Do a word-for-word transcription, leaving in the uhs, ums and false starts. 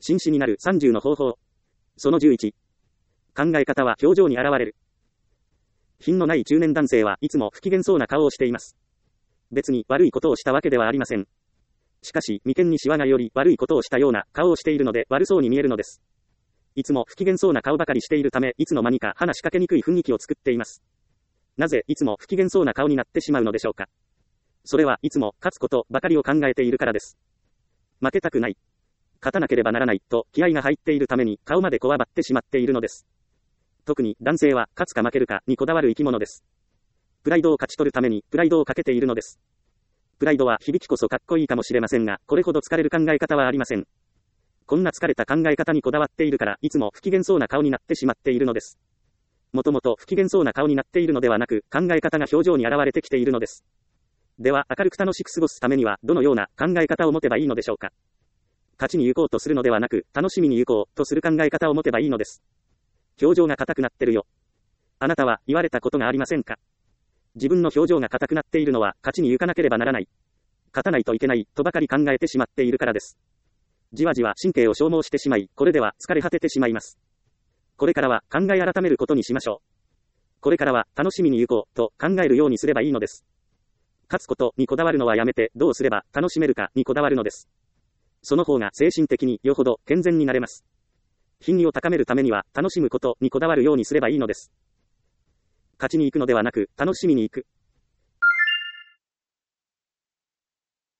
紳士になるさんじゅうの方法。そのじゅういち。考え方は表情に現れる。品のない中年男性はいつも不機嫌そうな顔をしています。別に悪いことをしたわけではありません。しかし、眉間にシワがより悪いことをしたような顔をしているので悪そうに見えるのです。いつも不機嫌そうな顔ばかりしているため、いつの間にか話しかけにくい雰囲気を作っています。なぜいつも不機嫌そうな顔になってしまうのでしょうか。それはいつも勝つことばかりを考えているからです。負けたくない。勝たなければならないと気合が入っているために顔までこわばってしまっているのです。特に男性は勝つか負けるかにこだわる生き物です。プライドを勝ち取るためにプライドをかけているのです。プライドは響きこそかっこいいかもしれませんが、これほど疲れる考え方はありません。こんな疲れた考え方にこだわっているから、いつも不機嫌そうな顔になってしまっているのです。もともと不機嫌そうな顔になっているのではなく、考え方が表情に現れてきているのです。では、明るく楽しく過ごすためには、どのような考え方を持てばいいのでしょうか。勝ちに行こうとするのではなく、楽しみに行こうとする考え方を持てばいいのです。表情が硬くなってるよ。あなたは言われたことがありませんか。自分の表情が硬くなっているのは、勝ちに行かなければならない。勝たないといけない、とばかり考えてしまっているからです。じわじわ神経を消耗してしまい、これでは疲れ果ててしまいます。これからは考え改めることにしましょう。これからは楽しみに行こうと考えるようにすればいいのです。勝つことにこだわるのはやめて、どうすれば楽しめるかにこだわるのです。その方が精神的によほど健全になれます。品位を高めるためには楽しむことにこだわるようにすればいいのです。勝ちに行くのではなく楽しみに行く。